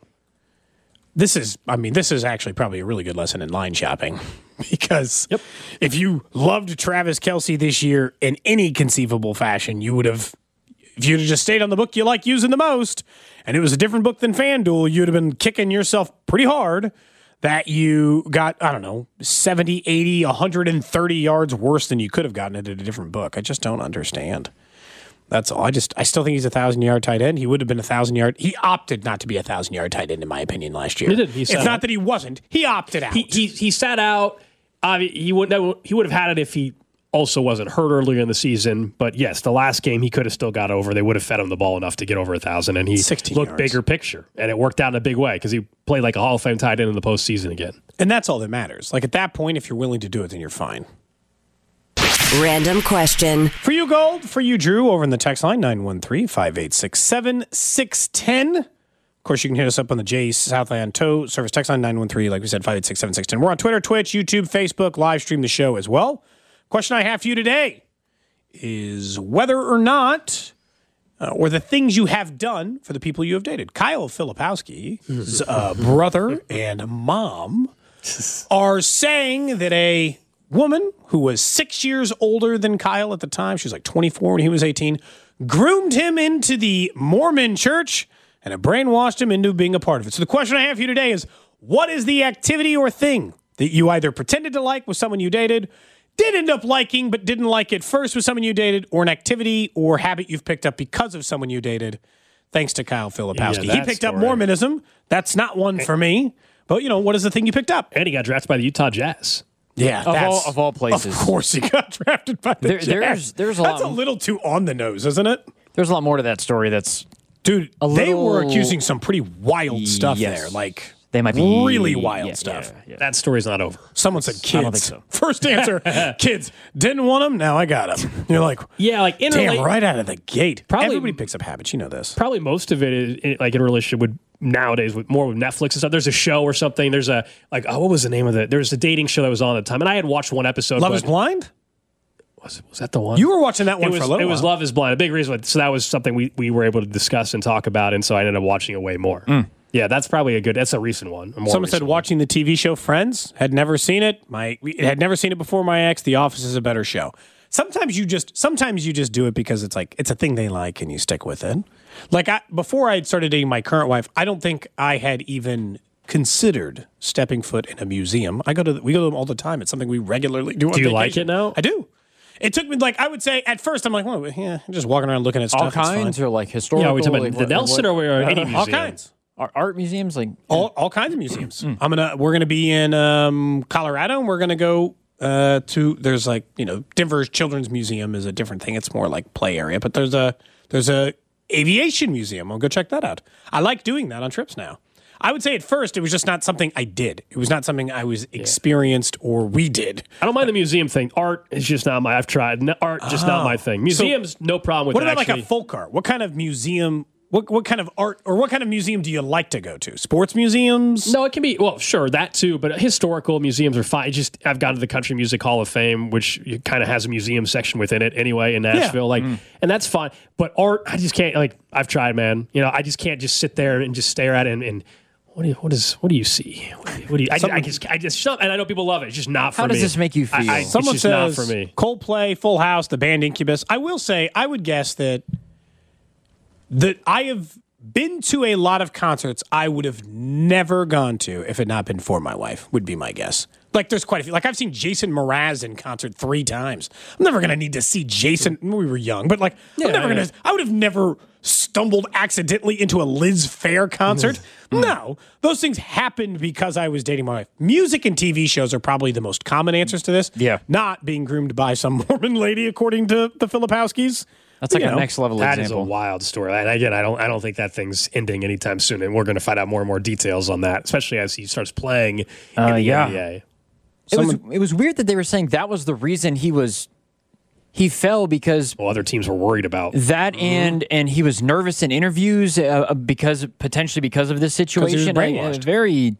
this is, I mean, this is actually probably a really good lesson in line shopping because Yep. if you loved Travis Kelce this year in any conceivable fashion, you would have, if you'd have just stayed on the book you like using the most, and it was a different book than FanDuel, you'd have been kicking yourself pretty hard that you got, I don't know, seventy, eighty, one hundred thirty yards worse than you could have gotten it at a different book. I just don't understand. That's all. I just, I still think he's a thousand yard tight end. He would have been a thousand yard. He opted not to be a thousand yard tight end, in my opinion, last year. He did. He it's sat not out. that he wasn't. He opted out. He, he he sat out. Uh, he would he would have had it if he also wasn't hurt earlier in the season. But yes, the last game he could have still got over. They would have fed him the ball enough to get over a thousand, and he sixteen looked yards. bigger picture, and it worked out in a big way because he played like a Hall of Fame tight end in the postseason again. and that's all that matters. Like at that point, if you're willing to do it, then you're fine. Random question. For you, Gold. For you, Drew, over in the text line, nine one three, five eight six, seven six one zero. Of course, you can hit us up on the J Southland Tow Service text line, nine one three, like we said, five eight six, seven six one zero. We're on Twitter, Twitch, YouTube, Facebook, live stream the show as well. Question I have for you today is whether or not, uh, or the things you have done for the people you have dated. Kyle Filipowski's uh, brother and mom are saying that a woman who was six years older than Kyle at the time, she was like twenty-four when he was eighteen, groomed him into the Mormon church and it brainwashed him into being a part of it. So the question I have for you today is, what is the activity or thing that you either pretended to like with someone you dated, did end up liking but didn't like it first with someone you dated, or an activity or habit you've picked up because of someone you dated, thanks to Kyle Filipowski? Yeah, he that picked up story. Mormonism. That's not one for me. But, you know, what is the thing you picked up? And he got drafted by the Utah Jazz. Yeah, Of that's, all- of all places. Of course, he got drafted by the There- Jazz. there's- there's a That's lot- a little too on the nose, isn't it? There's a lot more to that story. That's Dude, A they were little- accusing some pretty wild stuff Yes. there. Like, they might be really wild yeah, stuff. yeah, yeah. That story's not over. Someone said kids. I don't think so. First answer, kids. Didn't want them, now I got them. You're like, Yeah, like in damn, rela- right out of the gate. Probably- Everybody picks up habits. You know this. probably most of it is in, like in a relationship with nowadays with more with Netflix and stuff. There's a show or something. There's a like oh, what was the name of it? There was a dating show that was on at the time, and I had watched one episode. Love but is Blind? Was, was that the one? You were watching that one It was, for a little it was while. Love is Blind. A big reason. why- So that was something we, we were able to discuss and talk about, and so I ended up watching it way more. Yeah, that's probably a good. That's a recent one. a more Someone said recent one. watching the T V show Friends, had never seen it. My we- had never seen it before my ex. The Office is a better show. Sometimes you just sometimes you just do it because it's like it's a thing they like and you stick with it. Like I, before I had started dating my current wife, I don't think I had even considered stepping foot in a museum. I go to we go to them all the time. It's something we regularly do. On Do you like vacation. it now? I do. It took me like I would say at first I'm like, well, yeah, I'm just walking around looking at stuff. all it's fine. kinds or like historical. Yeah, are we talking like, about the what- Nelson what- or we are any museum? all kinds. Art- art museums like all, all kinds of museums. I'm gonna we're gonna be in um, Colorado, and we're gonna go uh, to there's like you know Denver's Children's Museum is a different thing. It's more like play area, but there's a there's a aviation museum. I'll go check that out. I like doing that on trips now. I would say at first it was just not something I did. It was not something I was experienced or we did. I don't mind the museum thing. Art is just not my. I've tried. No, art just not my thing. Museums, no problem with. What it, about actually. like a folk art? What kind of museum What what kind of art or what kind of museum do you like to go to? Sports museums? No, it can be, well, sure, that too, but historical museums are fine. Just I've gone to the Country Music Hall of Fame, which kind of has a museum section within it anyway in Nashville, Yeah. like, Mm. and that's fine. But art, I just can't, like, I've tried, man. You know, I just can't just sit there and just stare at it and, and what do you, what is, what do you see? What do you, what do you I, I just, I just, and I know people love it. It's just not for How me. does this make you feel? I, I, Someone it's just says not for me. Coldplay, Full House, the band Incubus. I will say, I would guess that that I have been to a lot of concerts I would have never gone to if it had not been for my wife, would be my guess. Like, there's quite a few. Like, I've seen Jason Mraz in concert three times. I'm never going to need to see Jason. We were young, but, like, Yeah, I'm never yeah. going to. I would have never stumbled accidentally into a Liz Phair concert. No. Those things happened because I was dating my wife. Music and T V shows are probably the most common answers to this. Yeah. Not being groomed by some Mormon lady, according to the Filipowskis. That's like You a know, next level That is example. a wild story. And again, I don't, I don't think that thing's ending anytime soon. And we're going to find out more and more details on that, especially as he starts playing Uh, in the yeah. N B A. It was it was weird that they were saying that was the reason he was he fell because Well, other teams were worried about. that and and he was nervous in interviews uh, because potentially because of this he was situation. I- uh, brainwashed. very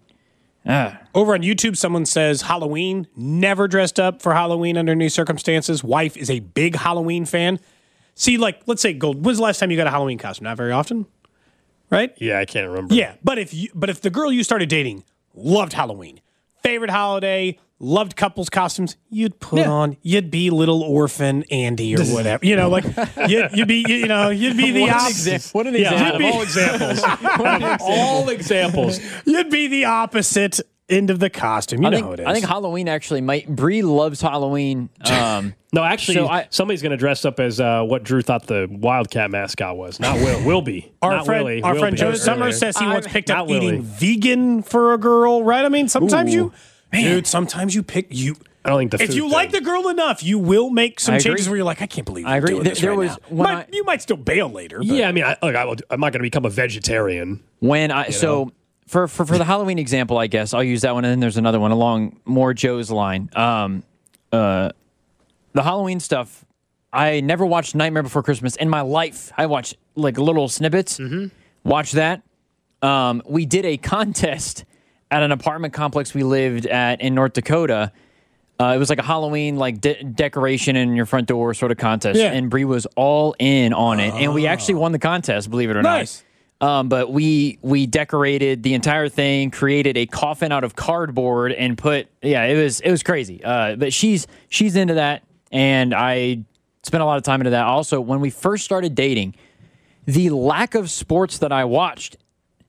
Over on YouTube, someone says Halloween, never dressed up for Halloween under any circumstances. Wife is a big Halloween fan. See, like, let's say, Gold, when's the last time you got a Halloween costume? Not very often, right? Yeah, I can't remember. Yeah, but if you, but if the girl you started dating loved Halloween, favorite holiday, loved couples costumes, you'd put Yeah. on, you'd be little orphan Andy or whatever. You know, like you'd, you'd be, you know, you'd be the What an opposite. exa- what an Yeah, example. out of all examples, out of all examples, You'd be the opposite end of the costume. You I know think how it is. I think Halloween actually might Bree loves Halloween. Um, no, actually, So I- somebody's going to dress up as uh, what Drew thought the Wildcat mascot was. Not Will, will be. Our Not friend, Willie, our will friend be. Joe Earlier. Summers says he I'm- once picked up not eating Willie. vegan for a girl, right? I mean, sometimes Ooh. you, dude, sometimes you pick you. I don't think the If food you thing. like the girl enough, you will make some I agree. changes where you're like, I can't believe I you're agree. doing There- this there right was- now. when Might- I- you might still bail later. But. Yeah, I mean, I, look, I will, I'm not going to become a vegetarian. When I so for, for for the Halloween example, I guess I'll use that one, and then there's another one along more Joe's line. Um, uh, the Halloween stuff. I never watched Nightmare Before Christmas in my life. I watched like little snippets. Mm-hmm. Watch that. Um, we did a contest at an apartment complex we lived at in North Dakota. Uh, it was like a Halloween like de- decoration in your front door sort of contest, Yeah. and Bree was all in on it, and we actually won the contest. Believe it or Nice. not. Um, but we we decorated the entire thing, created a coffin out of cardboard, and put yeah, it was it was crazy. Uh, but she's she's into that, and I spent a lot of time into that. Also, when we first started dating, the lack of sports that I watched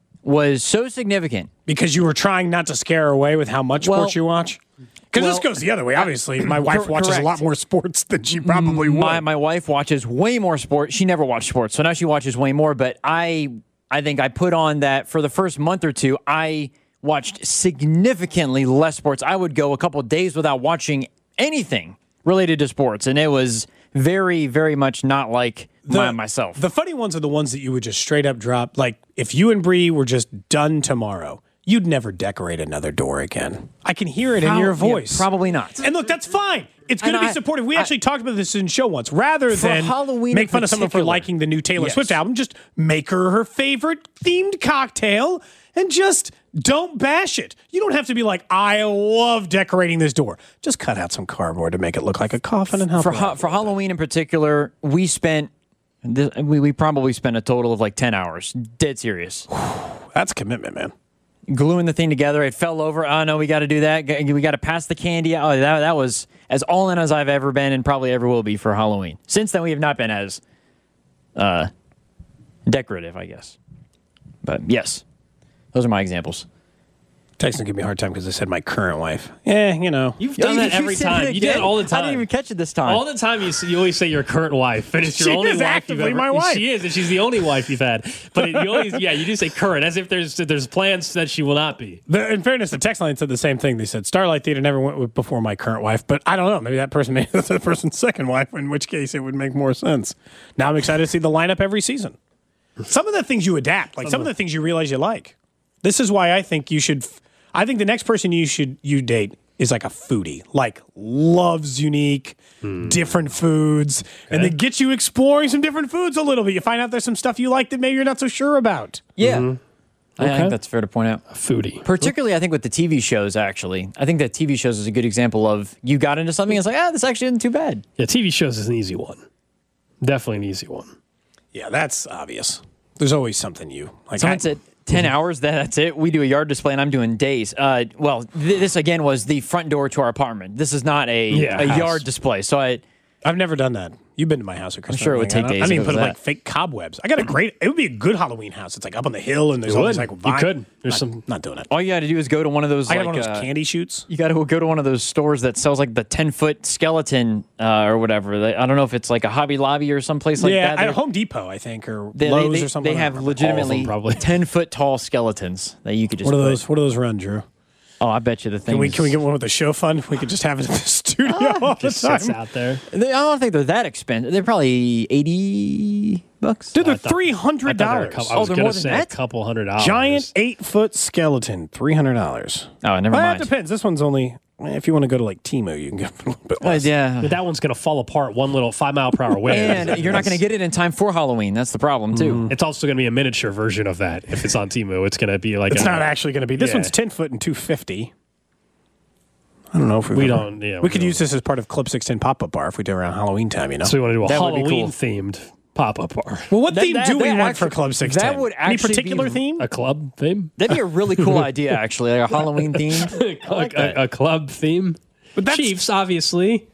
was so significant. Because you were trying not to scare her away with how much Well- sports you watch? Because this well- goes the other way. Obviously, my wife Cor- watches correct. a lot more sports than she probably would. My my wife watches way more sports. She never watched sports, so now she watches way more. But I I think I put on that for the first month or two. I watched significantly less sports. I would go a couple of days without watching anything related to sports, and it was very very much not like my, myself. The funny ones are the ones that you would just straight up drop. Like, if you and Bree were just done tomorrow, you'd never decorate another door again. I can hear it in Prob- your yeah, voice. probably not. And look, that's fine. It's going to And be I- supportive. We I- actually talked about this in the show once. Rather For than Halloween make in fun of someone for particular. liking the new Taylor Yes. Swift album, just make her her favorite themed cocktail and just don't bash it. You don't have to be like, I love decorating this door. Just cut out some cardboard to make it look like a coffin and help for her ha- out. for Halloween in particular, we spent th- we we probably spent a total of like ten hours. Dead serious. That's commitment, man. Gluing the thing together. It fell over. Oh no, we got to do that. G- We got to pass the candy out. Oh, that that was as all in as I've ever been, and probably ever will be for Halloween. Since then, we have not been as uh, decorative, I guess. But yes, those are my examples. Texting give me a hard time because I said my current wife. Yeah, you know. You've done that every time. You do it all the time. I didn't even catch it this time. All the time you, you always say your current wife, and it's your She only is wife actively you've ever. my wife. She is, and she's the only wife you've had. But it, you always, yeah, you do say current, as if there's there's plans that she will not be. The, in fairness, the text line said the same thing. They said Starlight Theater never went with before my current wife, but I don't know. Maybe that person maybe that's that person's second wife, in which case it would make more sense. Now I'm excited to see the lineup every season. Some of the things you adapt, like some of the things you realize you like. This is why I think you should. I think the next person you should you date is like a foodie, like loves unique, Hmm. different foods, and they get you exploring some different foods a little bit. You find out there's some stuff you like that maybe you're not so sure about. Yeah. Mm-hmm. I Okay. think that's fair to point out. Foodie. Particularly, I think with the T V shows, actually. I think that T V shows is a good example of you got into something, it's like, ah, this actually isn't too bad. Yeah, T V shows is an easy one. Definitely an easy one. Yeah, that's obvious. There's always something you like. Someone I- said ten hours, that, that's it. We do a yard display, and I'm doing days. Uh, well, th- this, again, was the front door to our apartment. This is not a, Yeah, a house. yard display. So I... I've never done that. You've been to my house at Christmas. sure it would I don't- take days I to didn't even go put to like that. fake cobwebs. I got a great. It would be a good Halloween house. It's like up on the hill and there's You all these would. like. You vine- could. There's not, some- Not doing it. All you got to do is go to one of those, I got like, one of those uh, candy shoots. you got to go to one of those stores that sells like the ten foot skeleton uh, or whatever. They, I don't know if it's like a Hobby Lobby or someplace like yeah, that. at They're- Home Depot, I think, or they, Lowe's they, or something. They I have don't remember. legitimately probably. ten foot tall skeletons that you could just. What are put- those? What do those run, Drew? Oh, I bet you the thing. Can we can we get one with a show fund? We could just have it in the studio all the Just sits time. out there. I don't think they're that expensive. They're probably eighty bucks. Dude, they're I thought- three I hundred thought they were a dollars. couple- I Oh, was they're going more to than say that? a couple hundred dollars. Giant eight foot skeleton, three hundred dollars. Oh, never Well, mind. it depends. This one's only. If you want to go to like Temu, you can get a little bit Uh, less. yeah. But that one's going to fall apart one little five mile per hour wind. And you're not going to get it in time for Halloween. That's the problem, too. It's also going to be a miniature version of that. If it's on Temu, it's going to be like It's a, not actually going to be. This Yeah. one's ten foot and two fifty. I don't know if we've We ever- don't- yeah, we, we could don't. use this as part of Club six ten pop up bar if we do around Halloween time. You know. So we want to do a That would be Halloween cool. themed pop up bar. well, what That- theme that- do we that want for actually- Club six that ten? would Any actually particular be- theme? A club theme? That'd be a really cool idea, actually, like a Halloween theme. I like a, that. a club theme? But that's- Chiefs, obviously.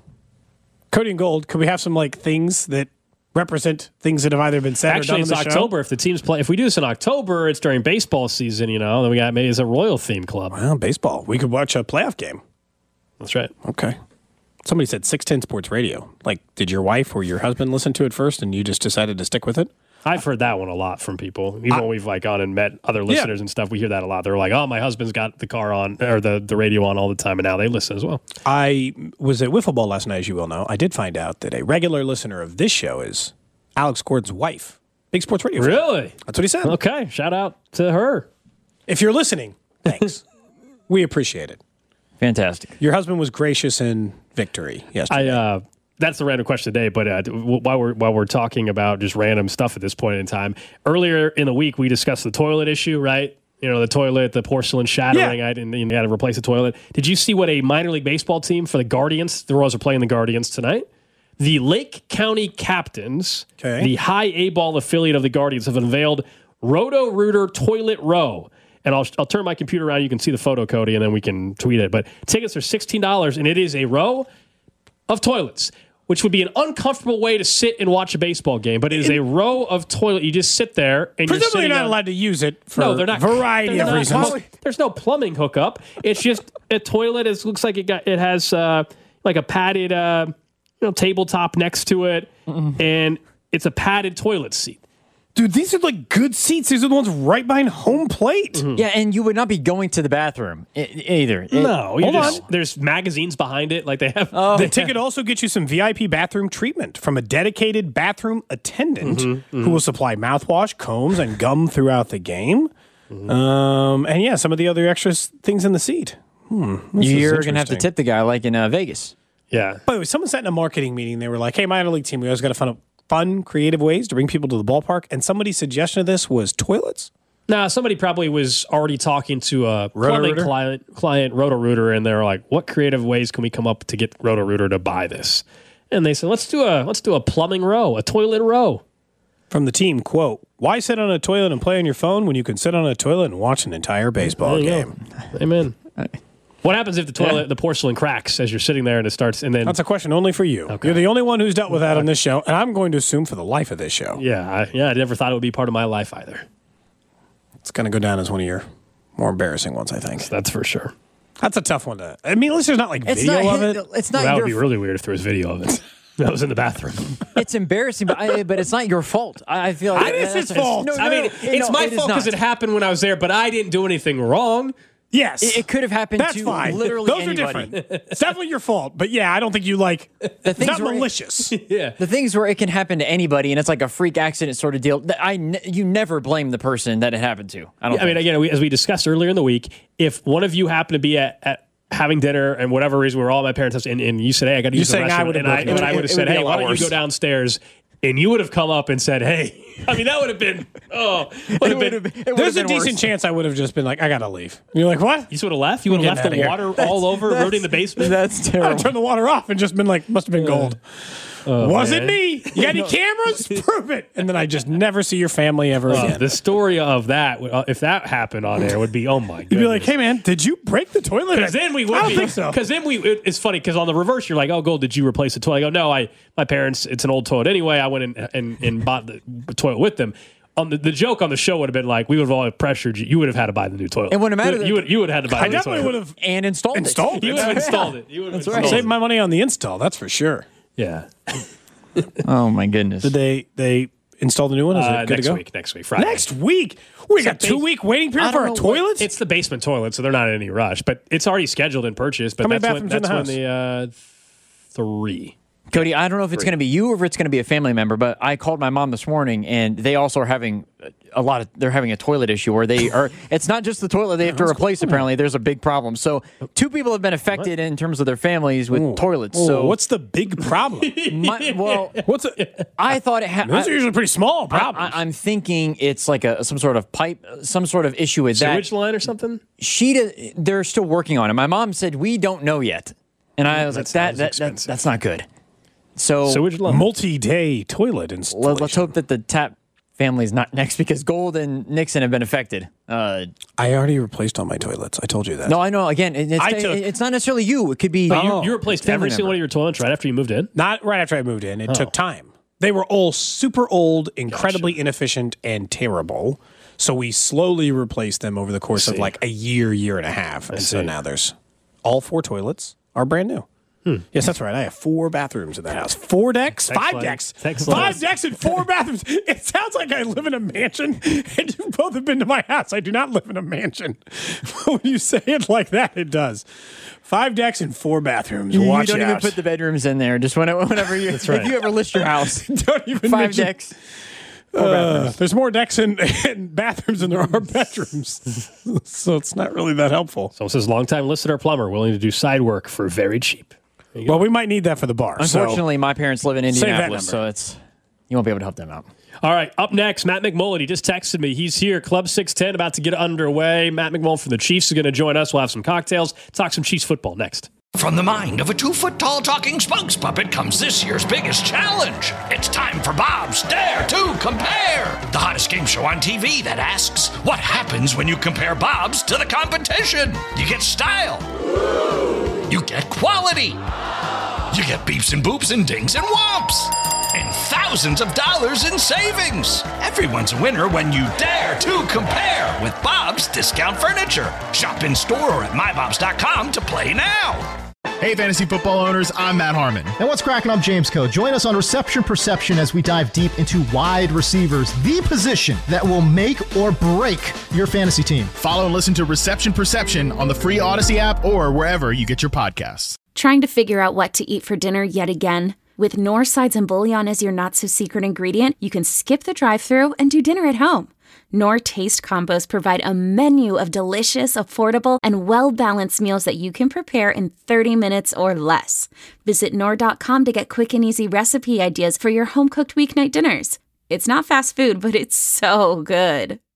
Cody and Gold. Could we have some like things that represent things that have either been said or Actually, done it's on the October. If the teams play, if we do this in October, it's during baseball season. You know, then we got maybe it's a Royal theme club. show? Well, baseball. We could watch a playoff game. That's right. Okay. Somebody said six ten Sports Radio. Like, did your wife or your husband listen to it first, and you just decided to stick with it? I've heard that one a lot from people. Even when we've like gone and met other listeners and stuff, we hear that a lot. They're like, "Oh, my husband's got the car on or the, the radio on all the time, and now they listen as well." I was at Wiffle Ball last night, as you will know. I did find out that a regular listener of this show is Alex Gord's wife. Big Sports Radio fan. Really? That's what he said. Okay. Shout out to her. If you're listening, thanks. We appreciate it. Fantastic. Your husband was gracious in victory yesterday. I uh, that's the random question today. But uh, while we're while we're talking about just random stuff at this point in time, earlier in the week we discussed the toilet issue, right? You know, the toilet, the porcelain shattering, Yeah. I didn't, you had to replace the toilet. Did you see what a minor league baseball team for the Guardians? The Royals are playing the Guardians tonight. The Lake County Captains, Okay. the high A ball affiliate of the Guardians, have unveiled Roto Rooter Toilet Row. And I'll, I'll turn my computer around. You can see the photo, Cody, and then we can tweet it. But tickets are sixteen dollars, and it is a row of toilets, which would be an uncomfortable way to sit and watch a baseball game. But it is a row of toilet. You just sit there, and you're Presumably, sitting you're not on- allowed to use it for no, they're not. a variety they're of not- reasons. well, there's no plumbing hookup. It's just a toilet. It looks like it got. It has uh, like a padded, uh, you know, tabletop next to it, and it's a padded toilet seat. Dude, these are like good seats. These are the ones right behind home plate. Mm-hmm. Yeah, and you would not be going to the bathroom I- either. It- No, you hold just, on. there's magazines behind it, like they have. The ticket also gets you some V I P bathroom treatment from a dedicated bathroom attendant Mm-hmm, who will supply mouthwash, combs, and gum throughout the game. Mm-hmm. Um, and yeah, some of the other extra s- things in the seat. Hmm, this is You're going to have to interesting. tip the guy like in uh, Vegas. Yeah. By the way, someone sat in a marketing meeting. They were like, hey, minor league team, we always got to find fun, creative ways to bring people to the ballpark. And somebody's suggestion of this was toilets. Now, somebody probably was already talking to a plumbing Roto-Rooter? client, client Roto-Rooter, and they were like, "What creative ways can we come up to get Roto-Rooter to buy this?" And they said, "Let's do a let's do a plumbing row, a toilet row." From the team, quote, why sit on a toilet and play on your phone when you can sit on a toilet and watch an entire baseball There you game? go. Amen. What happens if the toilet, the porcelain cracks as you're sitting there and it starts, and then That's a question only for you. You're the only one who's dealt with that on this show, and I'm going to assume for the life of this show. yeah, I, yeah, I never thought it would be part of my life either. It's going to go down as one of your more embarrassing ones, I think. That's for sure. That's a tough one to. I mean, at least there's not like It's video not. of his- it. It's Well, not that your. would be really weird if there was video of it. That was in the bathroom. It's embarrassing, but I, but it's not your fault. I I feel like It is that's- his fault. No, no, I mean, no, it's no, my it is fault because not. it happened when I was there, but I didn't do anything wrong. Yes, It, it could have happened That's to fine. literally Those anybody. are different. It's definitely your fault, but yeah, I don't think you like. It's things not where it- malicious. Yeah. The things where it can happen to anybody, and it's like a freak accident sort of deal. that I ne- you never blame the person that it happened to. I don't. I mean, think. again, we, as we discussed earlier in the week, if one of you happen to be at, at having dinner and whatever reason we were all at my parents' house, and, and you said, "Hey, I got to use the saying I restroom," would've and I, broken and it. I would have It said, would be "Hey, a why lot don't you worse. go downstairs?" And you would have come up and said, "Hey," I mean, that would have been oh, would have been. been There's a decent chance I would have just been like, I gotta leave. And you're like, what? You would have left. You would have Getting left the outta water all over, ruining the basement. That's I terrible. turned the water off and just been like, must have been gold. Wasn't man. me. You got any cameras? Prove it. And then I just never see your family ever Uh, again. the story of that, uh, if that happened on air, would be oh my. You'd be like, hey man, did you break the toilet? Because then we would I don't be, think so. Because then we, it, it's funny because on the reverse, you're like, oh, Gold, did you replace the toilet? I go, no, I, my parents, it's an old toilet anyway. I went and and, and bought the toilet with them. Um, the, the joke on the show would have been like, we would have all pressured you. You would have had to buy the new toilet. It wouldn't matter You, that- you would, you would have had to buy. I the new definitely toilet. would have And installed, installed it. it. You would have installed it. You would have That's right. installed saved it. my money on the install. That's for sure. Yeah. Oh my goodness. Did they they install the new one? Is Uh, it good next to go? week. Next week. Friday. Next week. We got a two base- week waiting period I for don't a know toilet. It's the basement toilet, so they're not in any rush. But it's already scheduled and purchased. But How many that's when, bathrooms in that's the when the uh, three. Cody, I don't know if it's going to be you or if it's going to be a family member, but I called my mom this morning, and they also are having a lot of. They're having a toilet issue where they are. It's not just the toilet they have to replace. Apparently, there's a big problem. So, two people have been affected in terms of their families with toilets. Ooh, So, what's the big problem? my, well, What's it? I thought it had. Those are usually pretty small I, problems. I'm thinking it's like a some sort of pipe, some sort of issue with that. Sewage line or something? She, d- they're still working on it. My mom said we don't know yet, and I was like, That that, sounds that, that expensive. that's not good. So, Sewage line. Multi-day toilet installation. let, let's hope that the Tap family's not next because Gold and Nixon have been affected. Uh, I already replaced all my toilets. I told you that. no, I know. Again, it- it's, I took- it's not necessarily you. It could be. But you, Oh, you replaced family every single member. one of your toilets right after you moved in? Not right after I moved in. It took time. They were all super old, incredibly inefficient, and terrible. So we slowly replaced them over the course of see. like a year, year and a half. And so see. now there's all four toilets are brand new. Yes, that's right. I have four bathrooms in that house. Four decks, five like- decks, text five like- decks, and four bathrooms. It sounds like I live in a mansion, and you both have been to my house. I do not live in a mansion. When you say it like that, it does. Five decks and four bathrooms. You, you Watch don't out. even put the bedrooms in there. Just whenever, whenever you, right. if you ever list your house, Don't even five mention- decks. Four Uh, bathrooms. there's more decks and, and bathrooms than there are bedrooms, so it's not really that helpful. So it says longtime listener plumber willing to do side work for very cheap. Well, we might need that for the bar. so- Unfortunately, my parents live in Save that Indianapolis, so number. it's you won't be able to help them out. All right, up next, Matt McMullen. He just texted me. He's here, Club six ten, about to get underway. Matt McMullen from the Chiefs is going to join us. We'll have some cocktails, talk some Chiefs football next. From the mind of a two-foot-tall talking spokes puppet comes this year's biggest challenge. It's time for Bob's Dare to Compare, the hottest game show on T V that asks, what happens when you compare Bob's to the competition? You get style. You get quality. You get beeps and boops and dings and whomps. And thousands of dollars in savings. Everyone's a winner when you dare to compare with Bob's Discount Furniture. Shop in store or at my bobs dot com to play now. Hey, fantasy football owners, I'm Matt Harmon. And what's cracking? I'm James Coe. Join us on Reception Perception as we dive deep into wide receivers, the position that will make or break your fantasy team. Follow and listen to Reception Perception on the free Odyssey app or wherever you get your podcasts. Trying to figure out what to eat for dinner yet again? With Knorr Sides and Bouillon as your not-so-secret ingredient, you can skip the drive-thru and do dinner at home. Knorr Taste Combos provide a menu of delicious, affordable, and well-balanced meals that you can prepare in thirty minutes or less. Visit Knorr dot com to get quick and easy recipe ideas for your home-cooked weeknight dinners. It's not fast food, but it's so good.